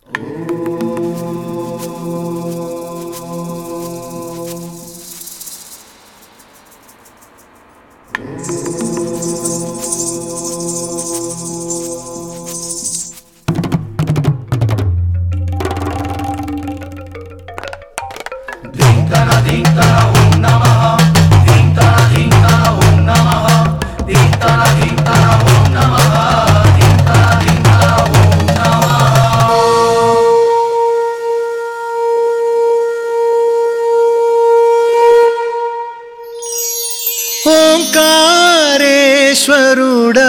ఓంకారేశ్వరుడా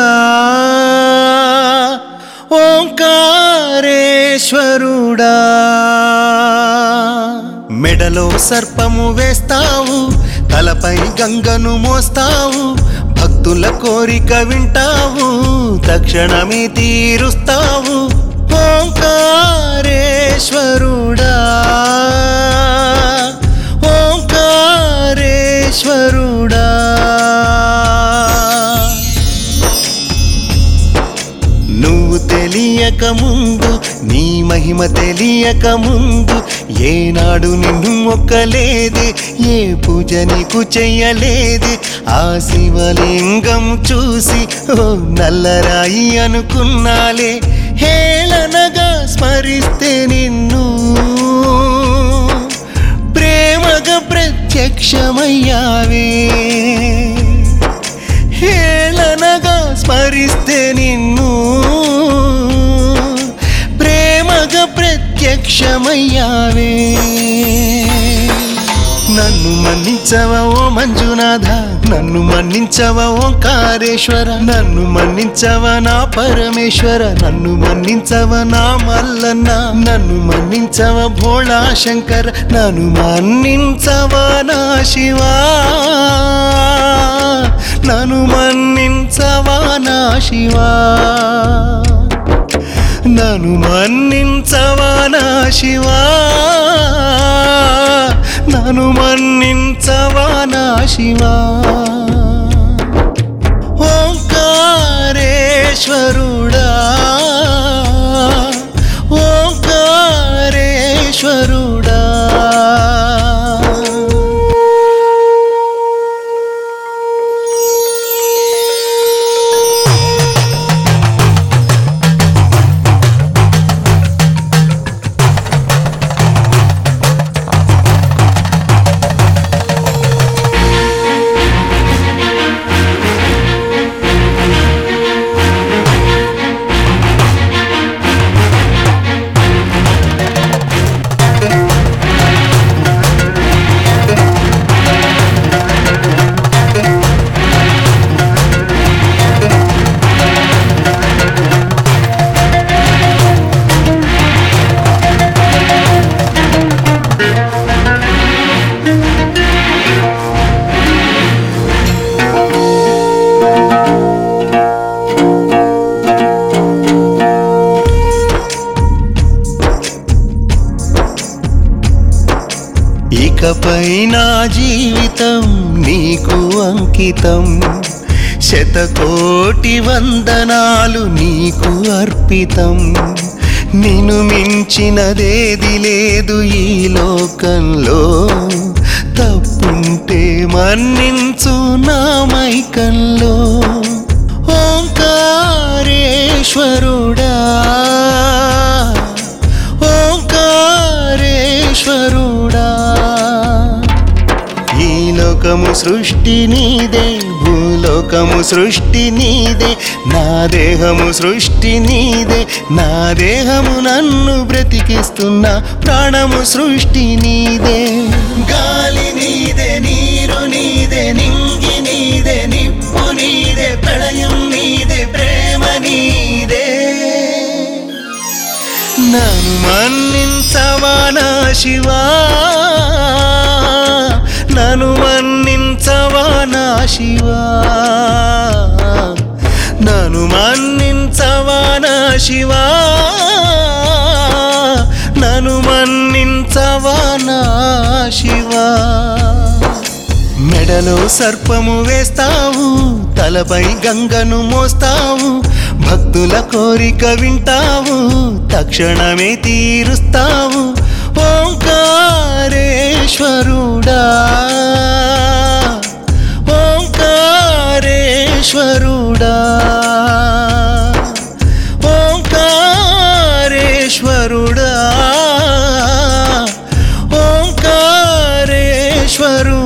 ఓంకారేశ్వరుడా మెడలో సర్పము వేస్తావు, తలపై గంగను మోస్తావు, భక్తుల కోరిక వింటావు, తక్షణమే తీరుస్తావు. ఓంకారేశ్వరుడా ఓంకారేశ్వరుడా నువ్వు తెలియక ముందు, నీ మహిమ తెలియక ముందు ఏనాడు నిన్ను మొక్కలేదే, ఏ పూజ నీకు చెయ్యలేదే. ఆ శివలింగం చూసి ఓ నల్లరాయి అనుకున్నాలే, హేళనగా స్మరిస్తే నిన్ను ప్రేమగా ప్రత్యక్షమయ్యావే. హేళనగా స్మరిస్తే నిన్ను ప్రేమగా ప్రత్యక్షమయ్యావే. నన్ను మన్నించవా ఓ మంజునాథ, నన్ను మన్నించవా ఓంకారేశ్వర, నన్ను మన్నించవా నా పరమేశ్వర, నన్ను మన్నించవా నా మల్లన్న, నన్ను మన్నించవా భోళా శంకర, నన్ను మన్నించవా నా శివా, నన్ను మన్నించవా నా శివా, నన్ను మన్నించవా నా శివా, నన్ను మన్నించవా నా శివా. ఓంకారేశ్వరుడా ఓంకారేశ్వరుడా ఇకపై నా జీవితం నీకు అంకితం, శతకోటి వందనాలు నీకు అర్పితం. నిన్ను మించినదేది లేదు ఈ లోకంలో, తప్పుంటే మన్నించు నా మైకంలో. ఓంకారేశ్వరుడా ఓంకారేశ్వరుడా ఈ లోకము సృష్టి నీదే, భూలోకము సృష్టి నీదే, నా దేహము సృష్టి నీదే, నా దేహము నన్ను బ్రతికిస్తున్న ప్రాణము సృష్టి నీదే. గాలి నీదే, నీరు నీదే, నింగి నీదే, నిప్పు నీదే, ప్రళయం నీదే, ప్రేమ నీదే. నన్ను మన్నించవా నా శివా, నన్ను మన్నించవా నా శివా, నన్ను మన్నించవా నా శివా, నన్ను మన్నించవా నా శివా. మెడలో సర్పము వేస్తావు, తలపై గంగను మోస్తావు, భక్తుల కోరిక వింటావు, తక్షణమే తీరుస్తావు ఓంకారేశ్వరుడా, ఓంకారేశ్వరుడా, ఓంకారేశ్వరుడా, ఓంకారేశ్వరుడా.